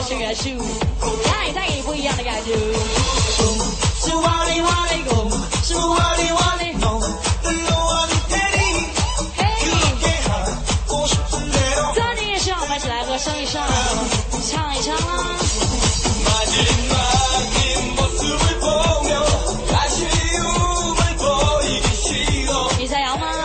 是个树，太不一样的感觉。是哇哩哇哩拱，是哇哩哇哩拱。抓紧时间，我们一起来和声一声，唱一唱啊！你在摇吗？